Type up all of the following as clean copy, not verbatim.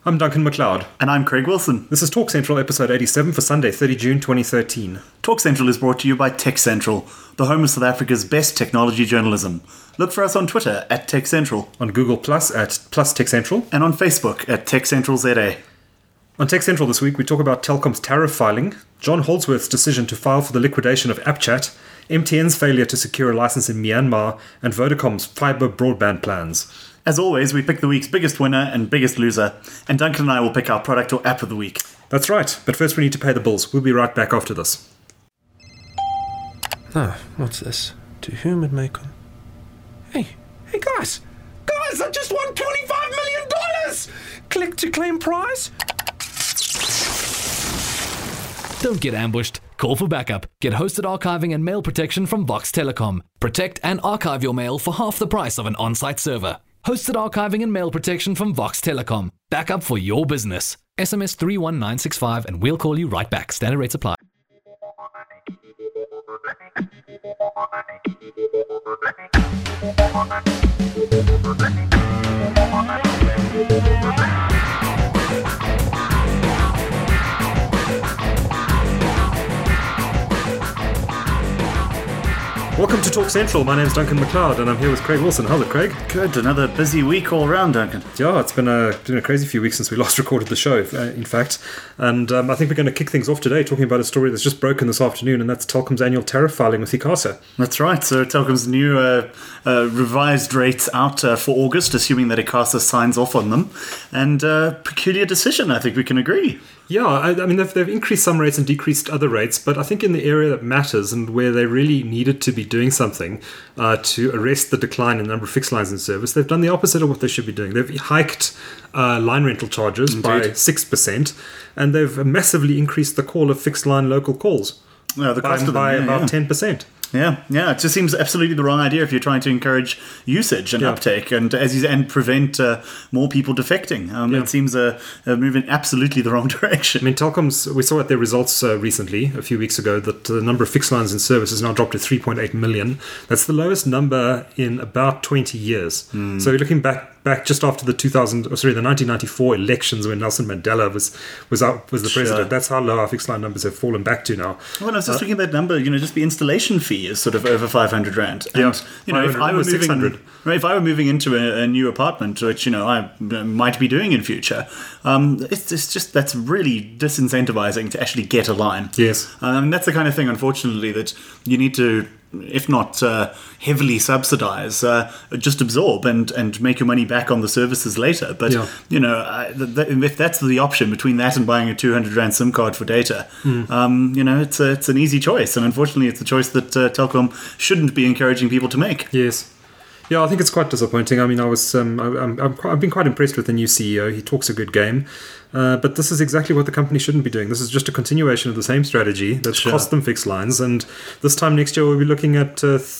I'm Duncan MacLeod. And I'm Craig Wilson. This is Talk Central, episode 87 for Sunday, 30 June 2013. Talk Central is brought to you by Tech Central, the home of South Africa's best technology journalism. Look for us on Twitter at Tech Central, on Google Plus at Plus Tech Central, and on Facebook at Tech Central ZA. On Tech Central this week, we talk about Telkom's tariff filing, John Holdsworth's decision to file for the liquidation of AppChat, MTN's failure to secure a license in Myanmar, and Vodacom's fibre broadband plans. As always, we pick the week's biggest winner and biggest loser, and Duncan and I will pick our product or app of the week. That's right, but first we need to pay the bills. We'll be right back after this. What's this? To whom it may come. Hey guys! Guys, I just won $25 million! Click to claim prize. Don't get ambushed. Call for backup. Get hosted archiving and mail protection from Vox Telecom. Protect and archive your mail for half the price of an on-site server. Hosted archiving and mail protection from Vox Telecom. Backup for your business. SMS 31965 and we'll call you right back. Standard rates apply. Welcome to Talk Central. My name's Duncan MacLeod and I'm here with Craig Wilson. How's it, Craig? Good, another busy week all around, Duncan. Yeah, it's been a crazy few weeks since we last recorded the show, in fact. And I think we're going to kick things off today talking about a story that's just broken this afternoon, and that's Telkom's annual tariff filing with ICASA. That's right. So Telkom's new revised rates out for August, assuming that ICASA signs off on them. And peculiar decision, I think we can agree. Yeah, I mean, they've increased some rates and decreased other rates, but I think in the area that matters and where they really needed to be doing something to arrest the decline in the number of fixed lines in service, they've done the opposite of what they should be doing. They've hiked line rental charges by 6%, and they've massively increased the call of fixed line local calls by about 10%. Yeah, it just seems absolutely the wrong idea if you're trying to encourage usage and uptake and prevent more people defecting. It seems a move in absolutely the wrong direction. I mean, Telkom's, we saw at their results recently, a few weeks ago, that the number of fixed lines in service has now dropped to 3.8 million. That's the lowest number in about 20 years. So you're looking back just after the 1994 elections when Nelson Mandela was the president. That's how low our fixed line numbers have fallen back to now. Well, I was just looking at that number, just the installation fee is sort of over 500 rand. And, if I were moving into a new apartment, which, I might be doing in future, it's just, that's really disincentivizing to actually get a line. Yes. And that's the kind of thing, unfortunately, that you need to, if not heavily subsidize, just absorb and make your money back on the services later. But, if that's the option between that and buying a 200 Rand SIM card for data, it's an easy choice. And unfortunately, it's a choice that Telkom shouldn't be encouraging people to make. Yes. Yeah, I think it's quite disappointing. I mean, I've been quite impressed with the new CEO. He talks a good game. But this is exactly what the company shouldn't be doing. This is just a continuation of the same strategy that's cost them fixed lines. And this time next year, we'll be looking at,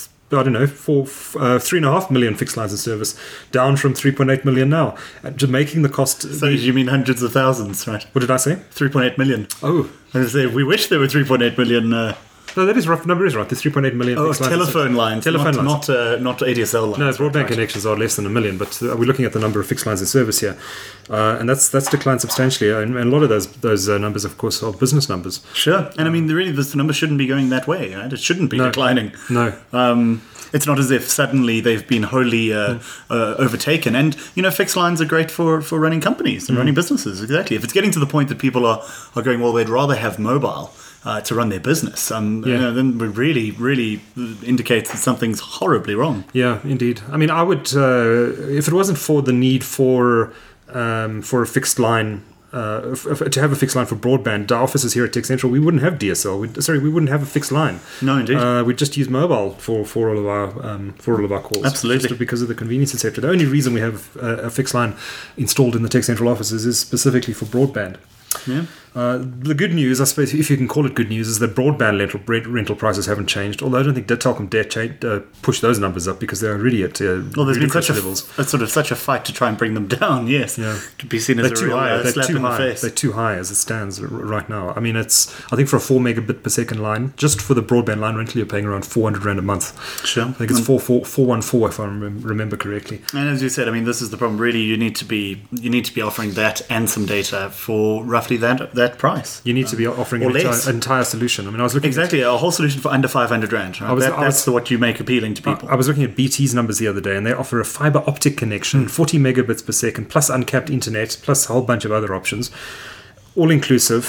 3.5 million fixed lines in service, down from 3.8 million now. Just making the cost... So you mean hundreds of thousands, right? What did I say? 3.8 million. Oh. I was saying, we wish there were 3.8 million... No, that is rough. Number is right. There's 3.8 million. Telephone lines. Not ADSL lines. No, broadband connections are less than a million, but we're looking at the number of fixed lines in service here, and that's declined substantially. And a lot of those numbers, of course, are business numbers. Sure, and I mean, really, the number shouldn't be going that way. Right? It shouldn't be declining. No. It's not as if suddenly they've been wholly overtaken. And, fixed lines are great for running companies and running businesses. Exactly. If it's getting to the point that people are going, well, they'd rather have mobile to run their business, then it really, really indicates that something's horribly wrong. Yeah, indeed. I mean, I would, if it wasn't for the need for a fixed line, to have a fixed line for broadband, our offices here at Tech Central, we wouldn't have DSL. We wouldn't have a fixed line. No, indeed. We'd just use mobile for all of our calls. Absolutely, just because of the convenience, etc. The only reason we have a fixed line installed in the Tech Central offices is specifically for broadband. Yeah. The good news, I suppose, if you can call it good news, is that broadband rental prices haven't changed. Although I don't think Telkom dare push those numbers up because they're already at well, there's been such a fight to try and bring them down. Yes, to be seen as a real slap in the face. They're too high as it stands right now. I mean, I think for a 4 megabit per second line, just for the broadband line rental, you're paying around 400 rand a month. Sure, I think it's 414 if I remember correctly. And as you said, I mean, this is the problem. Really, you need to be offering that and some data for roughly that price. You need to be offering an entire solution. I mean, I was looking at a whole solution for under 500 rand. Right? That's what you make appealing to people. I was looking at BT's numbers the other day, and they offer a fiber optic connection, 40 megabits per second, plus uncapped internet, plus a whole bunch of other options, all inclusive,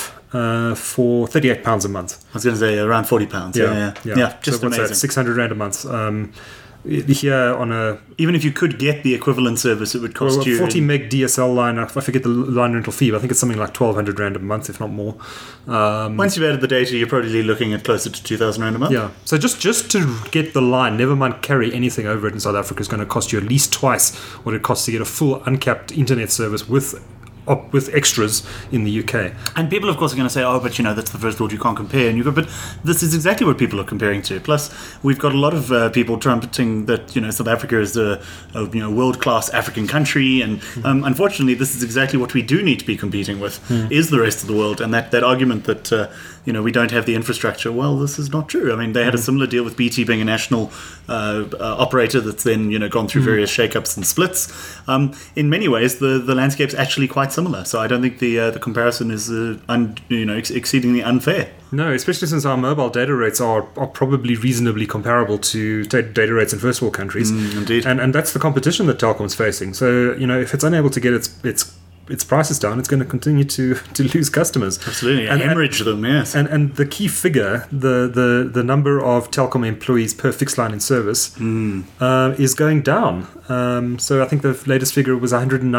for £38 a month. I was going to say around £40. Yeah. Just so what's amazing. That? 600 rand a month. Here on even if you could get the equivalent service, it would cost you 40 meg DSL line. I forget the line rental fee, but I think it's something like 1,200 rand a month, if not more. Once you've added the data, you're probably looking at closer to 2,000 rand a month. Yeah. So just to get the line, never mind carry anything over it in South Africa, is going to cost you at least twice what it costs to get a full uncapped internet service with extras in the UK. And people, of course, are going to say, oh, but that's the first world, you can't compare. But this is exactly what people are comparing to. Plus, we've got a lot of people trumpeting that South Africa is a world-class African country, and unfortunately, this is exactly what we do need to be competing with, is the rest of the world. And that argument that we don't have the infrastructure, well, this is not true. I mean, they had a similar deal with BT being a national operator that's then gone through various shake-ups and splits. In many ways, the landscape's actually quite similar. So I don't think the comparison is exceedingly unfair. No, especially since our mobile data rates are probably reasonably comparable to data rates in first world countries. Indeed. And that's the competition that Telkom's facing. So, if it's unable to get its prices down, it's going to continue to lose customers. Absolutely, and hemorrhage them, yes. And the key figure, the number of Telkom employees per fixed line in service is going down. So I think the latest figure was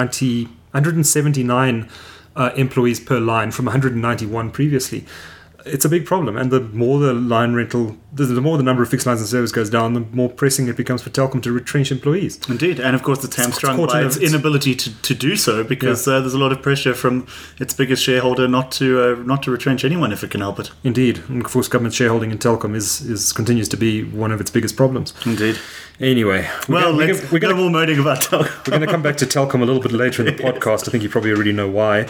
179 employees per line from 191 previously. It's a big problem, and the more the line rental, the more the number of fixed lines in service goes down, the more pressing it becomes for Telkom to retrench employees. Indeed, and of course it's hamstrung by its inability to do so, because there's a lot of pressure from its biggest shareholder not to retrench anyone if it can help it. Indeed, and of course government shareholding in Telkom is continues to be one of its biggest problems. Indeed. Anyway, we're going more moaning about Telkom. We're going to come back to Telkom a little bit later in the podcast. I think you probably already know why.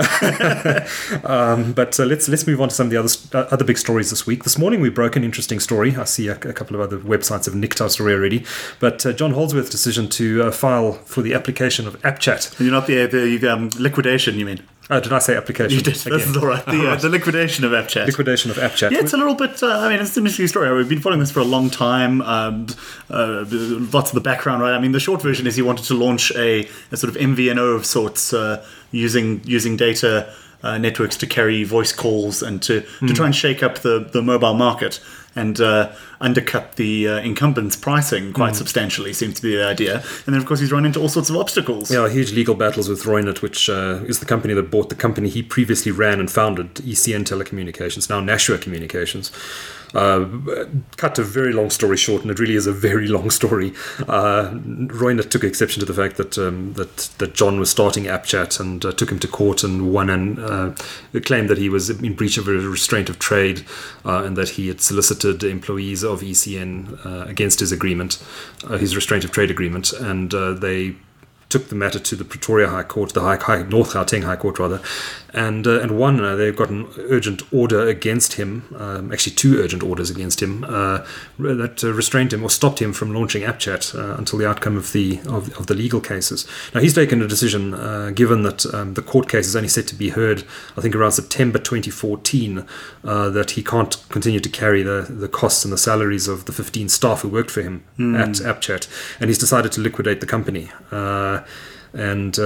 But let's move on to some of the other big stories this week. This morning we broke an interesting story. I see a couple of other websites have nicked our story already. But John Holdsworth's decision to file for the application of AppChat. You're not the liquidation, you mean? Oh, did I say application? You did. This is all right. The liquidation of AppChat. Liquidation of AppChat. Yeah, it's a little bit... it's an interesting story. We've been following this for a long time. Lots of the background, right? I mean, the short version is he wanted to launch a sort of MVNO of sorts using data networks to carry voice calls and to try and shake up the mobile market and undercut the incumbents' pricing quite substantially, seems to be the idea. And then, of course, he's run into all sorts of obstacles. Yeah, huge legal battles with Reunert, which is the company that bought the company he previously ran and founded, ECN Telecommunications, now Nashua Communications. Cut a very long story short, and it really is a very long story. Reunert took exception to the fact that John was starting AppChat and took him to court and won and claimed that he was in breach of a restraint of trade and that he had solicited employees of ECN against his agreement, his restraint of trade agreement, and they took the matter to the Pretoria High Court, the North Gauteng High Court rather, and won. They've got an urgent order against him, actually 2 urgent orders against him that restrained him or stopped him from launching AppChat until the outcome of the legal cases. Now he's taken a decision, given that the court case is only set to be heard, I think around September 2014, that he can't continue to carry the costs and the salaries of the 15 staff who worked for him at AppChat, and he's decided to liquidate the company. And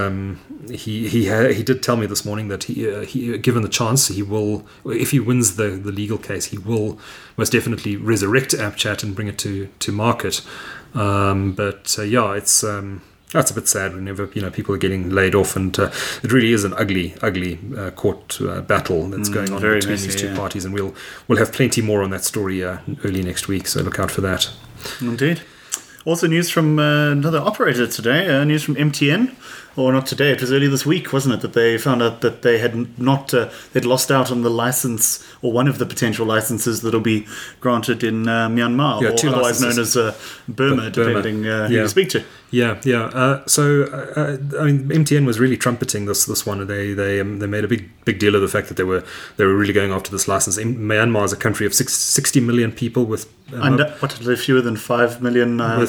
he did tell me this morning that he given the chance, he will, if he wins the legal case, he will most definitely resurrect AppChat and bring it to market. But it's a bit sad whenever people are getting laid off, and it really is an ugly court battle that's going on between these two parties, and we'll have plenty more on that story early next week. So look out for that. Indeed. Also news from another operator today, news from MTN. Or not today, it was early this week, wasn't it, that they found out that they had not, they'd lost out on the license, or one of the potential licenses that'll be granted in Myanmar, Yeah, or two otherwise licenses. known as Burma, depending who you speak to. Yeah. I mean, MTN was really trumpeting this one. They made a big deal of the fact that they were really going after this license. Myanmar is a country of 60 million people with fewer than 5 million? Under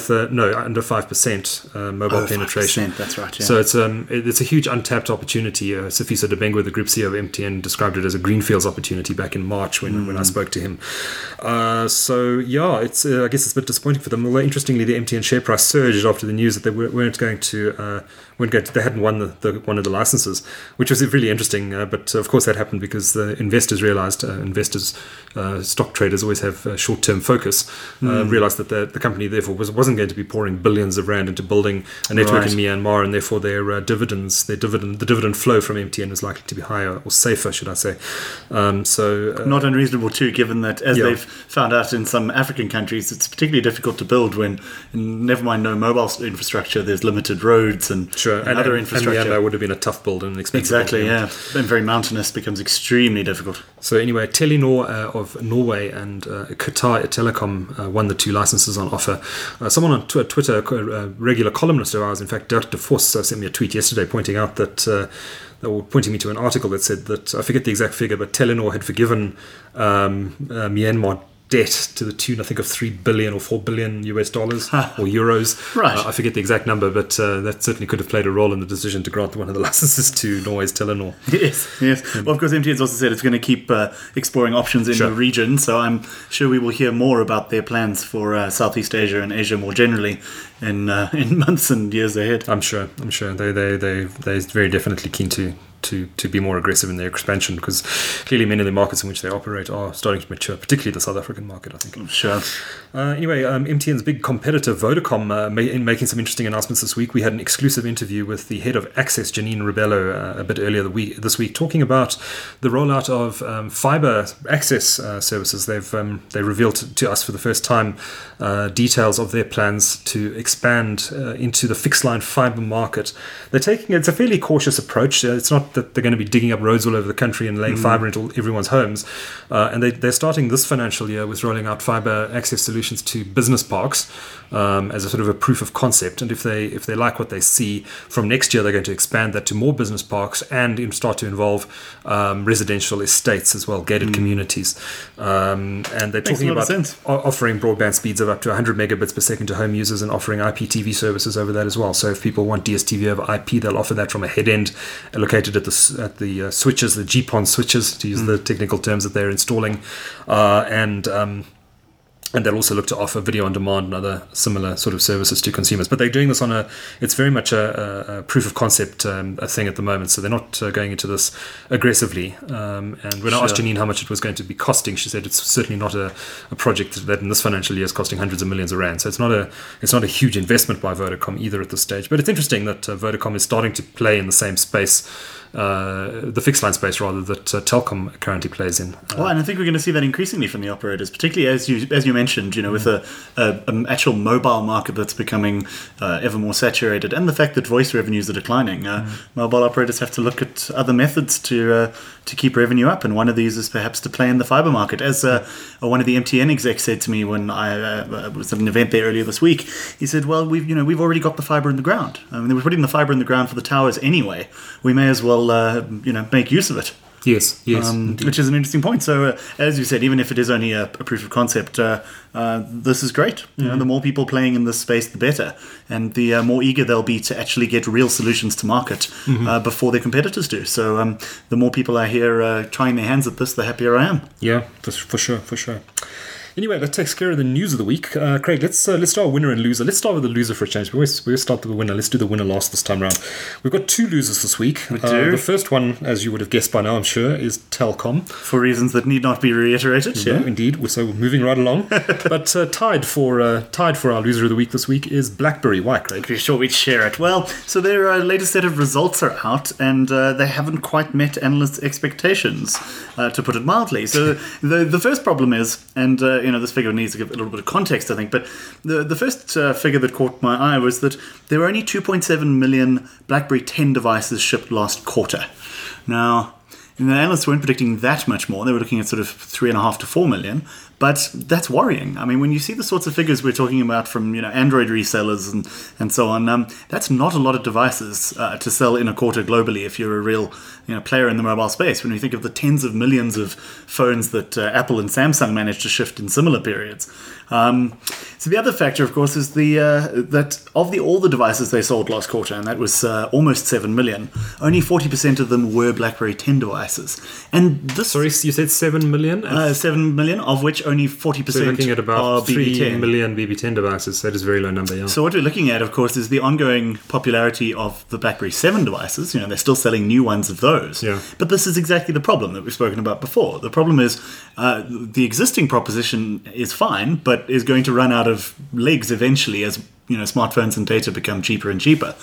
5% mobile penetration. 5%, that's right. Yeah. So it's a huge untapped opportunity. Sifiso Debengwa, the group CEO of MTN, described it as a greenfields opportunity back in March when I spoke to him. It's I guess it's a bit disappointing for them. Although interestingly, the MTN share price surged after the news that they they hadn't won one of the licenses, which was really interesting. But of course, that happened because the investors realized stock traders always have short-term focus. Realized that the company therefore wasn't going to be pouring billions of rand into building a network in Myanmar, and therefore the dividend flow from MTN is likely to be higher or safer, should I say? Not unreasonable too, given that they've found out in some African countries, it's particularly difficult to build when, never mind no mobile infrastructure, there's limited roads and other infrastructure. And Myanmar would have been a tough build and expensive. Exactly, and very mountainous, becomes extremely difficult. So anyway, Telenor of Norway and Qatar Telecom won the two licenses on offer. Someone on Twitter, a regular columnist of ours, in fact, Dirk de Vos, sent me a tweet yesterday pointing out that, or pointing me to an article that said that, I forget the exact figure, but Telenor had forgiven Myanmar debt to the tune, I think, of $3 billion or $4 billion US dollars or euros. Right. I forget the exact number, but that certainly could have played a role in the decision to grant one of the licenses to Norway's Telenor. Yes. Well, of course, MTN's also said it's going to keep exploring options in the region, so I'm sure we will hear more about their plans for Southeast Asia and Asia more generally in months and years ahead. I'm sure. They're very definitely keen to be more aggressive in their expansion, because clearly many of the markets in which they operate are starting to mature, particularly the South African market, I think. Sure. Anyway, MTN's big competitor Vodacom making some interesting announcements this week. We had an exclusive interview with the head of Access, Janine Rebello, a bit earlier this week, talking about the rollout of fiber access services. They revealed to us for the first time details of their plans to expand into the fixed line fiber market. It's a fairly cautious approach. It's not that they're going to be digging up roads all over the country and laying fiber into everyone's homes. And they're starting this financial year with rolling out fiber access solutions to business parks as a sort of a proof of concept. And if they like what they see, from next year they're going to expand that to more business parks and start to involve residential estates as well, gated communities. And they're talking about offering broadband speeds of up to 100 megabits per second to home users and offering IPTV services over that as well. So if people want DSTV over IP, they'll offer that from a head end located at the switches, the GPON switches, to use the technical terms that they're installing, and they'll also look to offer video on demand and other similar sort of services to consumers. But they're doing this it's very much a proof of concept a thing at the moment. So they're not going into this aggressively. And when I asked Janine how much it was going to be costing, she said it's certainly not a project that in this financial year is costing hundreds of millions of rand. So it's not a huge investment by Vodacom either at this stage. But it's interesting that Vodacom is starting to play in the same space, the fixed line space rather, that Telkom currently plays in. And I think we're going to see that increasingly from the operators, particularly as you mentioned, with an actual mobile market that's becoming ever more saturated, and the fact that voice revenues are declining. Mobile operators have to look at other methods to keep revenue up, and one of these is perhaps to play in the fiber market. As one of the MTN execs said to me when I was at an event there earlier this week, he said, "Well, we've already got the fiber in the ground. I mean, they were putting the fiber in the ground for the towers anyway. We may as well make use of it." Yes. Which is an interesting point. So, as you said, even if it is only a proof of concept, this is great. The more people playing in this space, the better, and the more eager they'll be to actually get real solutions to market before their competitors do. So, the more people are here trying their hands at this, the happier I am. Yeah, for sure. Anyway, that takes care of the news of the week. Craig, let's start with winner and loser. Let's start with the loser for a change. We always start with the winner. Let's do the winner last this time around. We've got two losers this week. We do. The first one, as you would have guessed by now, I'm sure, is Telkom. For reasons that need not be reiterated. Yeah, indeed. So we're moving right along. But tied for our loser of the week this week is BlackBerry. Why, Craig? Pretty sure we'd share it. Well, so their latest set of results are out, and they haven't quite met analysts' expectations, to put it mildly. So the first problem is, and this figure needs to give a little bit of context, I think. But the first figure that caught my eye was that there were only 2.7 million BlackBerry 10 devices shipped last quarter. Now, the analysts weren't predicting that much more. They were looking at sort of 3.5 to 4 million. But that's worrying. I mean, when you see the sorts of figures we're talking about from Android resellers and so on, that's not a lot of devices to sell in a quarter globally if you're a real player in the mobile space. When you think of the tens of millions of phones that Apple and Samsung managed to shift in similar periods. So the other factor, of course, is that of all the devices they sold last quarter, and that was almost 7 million, only 40% of them were BlackBerry 10 devices. And this, sorry, you said 7 million? 7 million, of which only 40% so we're looking at about 3 BB10. million BB10 devices. That is a very low number, yeah. So what we're looking at, of course, is the ongoing popularity of the BlackBerry 7 devices. They're still selling new ones of those. Yeah. But this is exactly the problem that we've spoken about before. The problem is the existing proposition is fine, but is going to run out of legs eventually as smartphones and data become cheaper and cheaper.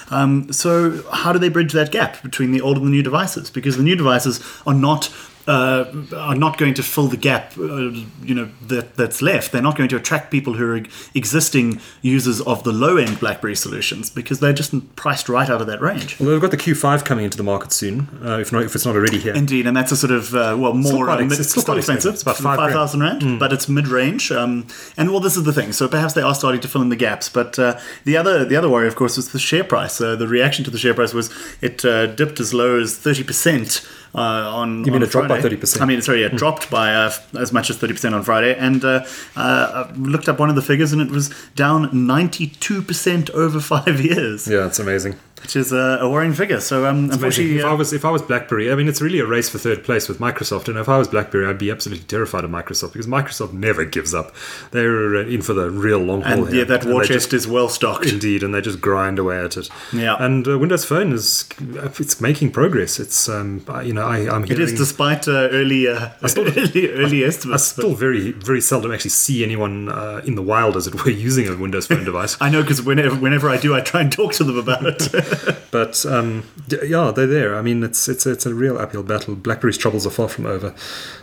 So how do they bridge that gap between the old and the new devices? Because the new devices are not going to fill the gap, that's left. They're not going to attract people who are existing users of the low-end BlackBerry solutions because they're just priced right out of that range. Well, they've got the Q5 coming into the market soon, if it's not already here. Indeed, and that's a sort of more. It's still quite expensive. It's about 5,000 rand, but it's mid-range. And this is the thing. So perhaps they are starting to fill in the gaps. But the other worry, of course, was the share price. The reaction to the share price was it dipped as low as 30%. You mean it dropped by 30%? I mean, sorry, it dropped by as much as 30% on Friday. And I looked up one of the figures, and it was down 92% over 5 years. Yeah, it's amazing. Which is a worrying figure. So unfortunately, if I was BlackBerry, I mean, it's really a race for third place with Microsoft. And if I was BlackBerry, I'd be absolutely terrified of Microsoft because Microsoft never gives up. They're in for the real long haul here. Yeah, that war chest is well stocked. Indeed, and they just grind away at it. Yeah. And Windows Phone it's making progress. It's I'm hearing, it is despite early estimates. I still very very seldom actually see anyone in the wild, as it were, using a Windows Phone device. I know, because whenever I do, I try and talk to them about it. But yeah, they're there. I mean, it's a real uphill battle. BlackBerry's troubles are far from over.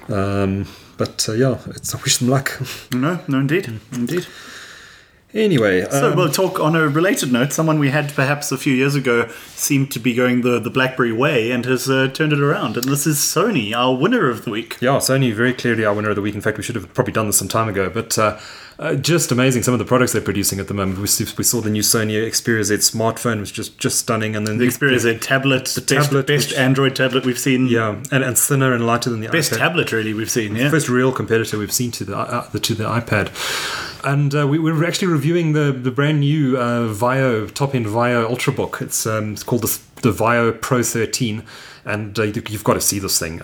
But I wish them luck. No, indeed. Anyway, so we'll talk on a related note. Someone we had perhaps a few years ago seemed to be going the BlackBerry way and has turned it around. And this is Sony, our winner of the week. Yeah, Sony very clearly our winner of the week. In fact, we should have probably done this some time ago. But just amazing, some of the products they're producing at the moment. We saw the new Sony Xperia Z smartphone, which was just stunning. And then the Xperia Z tablet, the best Android tablet we've seen. Yeah, and thinner and lighter than the best iPad. Tablet really we've seen. Yeah, first real competitor we've seen to the iPad. And we were actually reviewing the brand new top-end Vio Ultrabook. It's called the Vio Pro 13, and you've got to see this thing.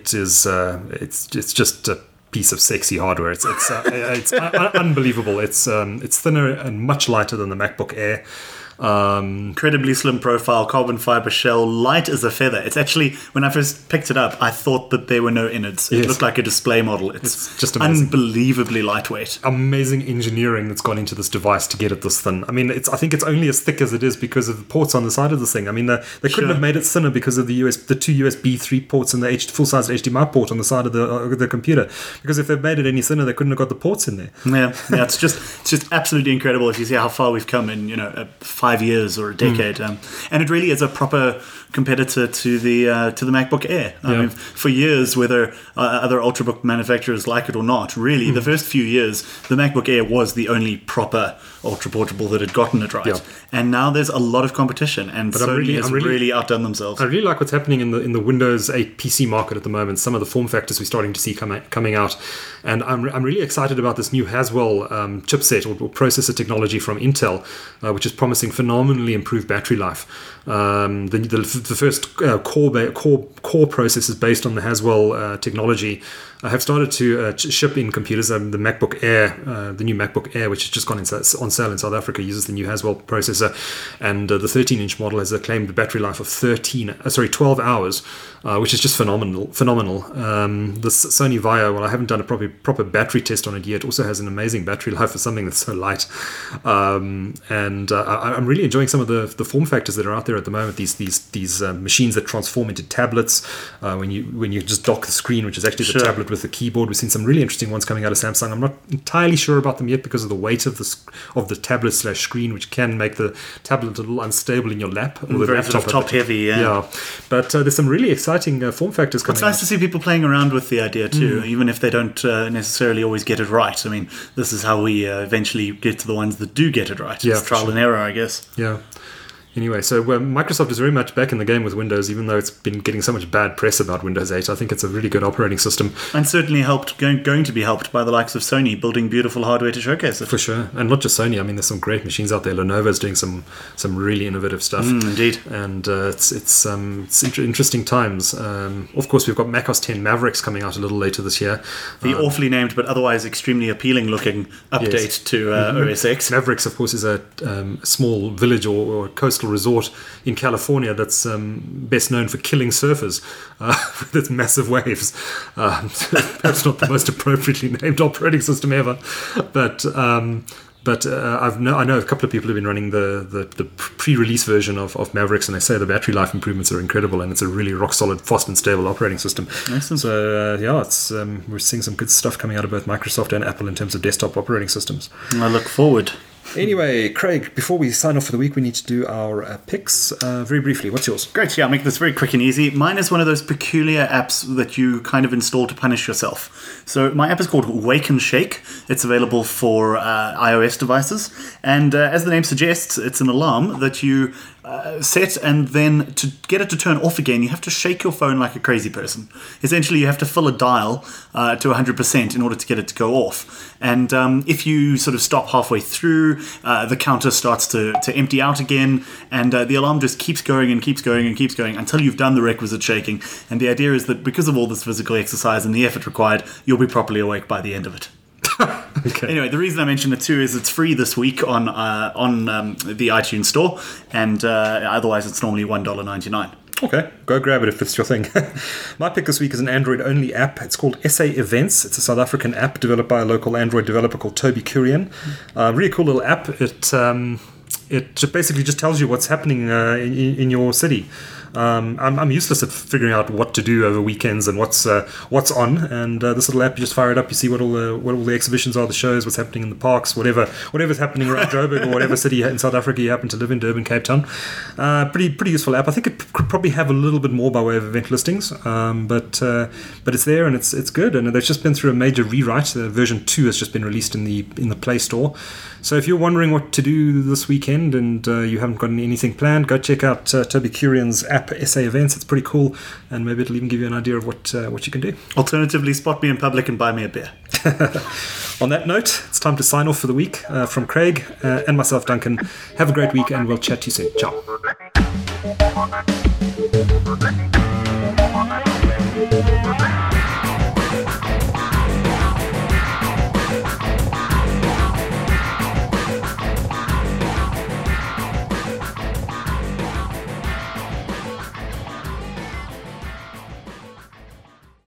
It's just a piece of sexy hardware. It's unbelievable. It's thinner and much lighter than the MacBook Air. Incredibly slim profile, carbon fiber shell, light as a feather. It's actually, when I first picked it up, I thought that there were no innards. It looked like a display model. It's just amazing. Unbelievably lightweight. Amazing engineering that's gone into this device to get it this thin. I mean, I think it's only as thick as it is because of the ports on the side of this thing. I mean, they couldn't have made it thinner because of the two USB 3 ports and the full-size HDMI port on the side of the computer. Because if they'd made it any thinner, they couldn't have got the ports in there. Yeah, it's just absolutely incredible if you see how far we've come in 5 years or a decade, and it really is a proper competitor to the MacBook Air. I mean, for years, whether other Ultrabook manufacturers like it or not, really, the first few years, the MacBook Air was the only proper ultra portable that had gotten it right. Yeah. And now there's a lot of competition, and Sony has really outdone themselves. I really like what's happening in the Windows 8 PC market at the moment. Some of the form factors we're starting to see coming out, and I'm really excited about this new Haswell chipset or processor technology from Intel, which is promising phenomenally improved battery life. The first core processors based on the Haswell technology have started to ship in computers. The MacBook Air, the new MacBook Air, which has just gone on sale in South Africa, uses the new Haswell processor, and the 13-inch model has a claimed battery life of 12 hours, which is just phenomenal. The Sony Vio, well, I haven't done a proper battery test on it yet, also has an amazing battery life for something that's so light, and I'm really enjoying some of the form factors that are out there at the moment. These machines that transform into tablets when you just dock the screen, which is actually the tablet tablet with a keyboard. We've seen some really interesting ones coming out of Samsung. I'm not entirely sure about them yet because of the weight of the tablet/screen, which can make the tablet a little unstable in your lap. Or the Very laptop sort of top heavy, yeah. But there's some really exciting form factors coming It's nice out. to see people playing around with the idea too, even if they don't necessarily always get it right. I mean, this is how we eventually get to the ones that do get it right. Yeah, It's trial and error, I guess. Yeah. Anyway, so Microsoft is very much back in the game with Windows, even though it's been getting so much bad press about Windows 8. I think it's a really good operating system. And certainly going to be helped by the likes of Sony building beautiful hardware to showcase it. For sure. And not just Sony. I mean, there's some great machines out there. Lenovo's doing some really innovative stuff. Indeed. And it's interesting times. Of course, we've got Mac OS X Mavericks coming out a little later this year. The awfully named but otherwise extremely appealing looking update to OS X. Mavericks, of course, is a small village or coastal resort in California that's best known for killing surfers with its massive waves. Perhaps not the most appropriately named operating system ever, but I know a couple of people who've been running the pre-release version of Mavericks, and they say the battery life improvements are incredible, and it's a really rock-solid, fast and stable operating system. Excellent. So we're seeing some good stuff coming out of both Microsoft and Apple in terms of desktop operating systems. I look forward. Anyway, Craig, before we sign off for the week, we need to do our picks. Very briefly, what's yours? Great, yeah, I'll make this very quick and easy. Mine is one of those peculiar apps that you kind of install to punish yourself. So my app is called Wake and Shake. It's available for iOS devices. And as the name suggests, it's an alarm that you set, and then to get it to turn off again, you have to shake your phone like a crazy person. Essentially, you have to fill a dial to 100% in order to get it to go off. And if you sort of stop halfway through, the counter starts to empty out again, and the alarm just keeps going and keeps going and keeps going until you've done the requisite shaking. And the idea is that because of all this physical exercise and the effort required, you'll be properly awake by the end of it. Okay. Anyway, the reason I mention it too is it's free this week on the iTunes Store, and otherwise it's normally $1.99. Okay, go grab it if it's your thing. My pick this week is an Android-only app. It's called SA Events. It's a South African app developed by a local Android developer called Toby Kurian. Really cool little app. It basically just tells you what's happening in your city. I'm useless at figuring out what to do over weekends and what's on. And this little app, you just fire it up, you see what all the exhibitions are, the shows, what's happening in the parks, whatever's happening around Joburg or whatever city in South Africa you happen to live in, Durban, Cape Town. Pretty useful app. I think it could probably have a little bit more by way of event listings, but it's there and it's good. And they've just been through a major rewrite. Version 2 has just been released in the Play Store. So if you're wondering what to do this weekend and you haven't got anything planned, go check out Toby Kurian's app, SA Events. It's pretty cool, and maybe it'll even give you an idea of what you can do. Alternatively, spot me in public and buy me a beer. On that note, it's time to sign off for the week. From Craig and myself, Duncan, have a great week, and we'll chat to you soon. Ciao.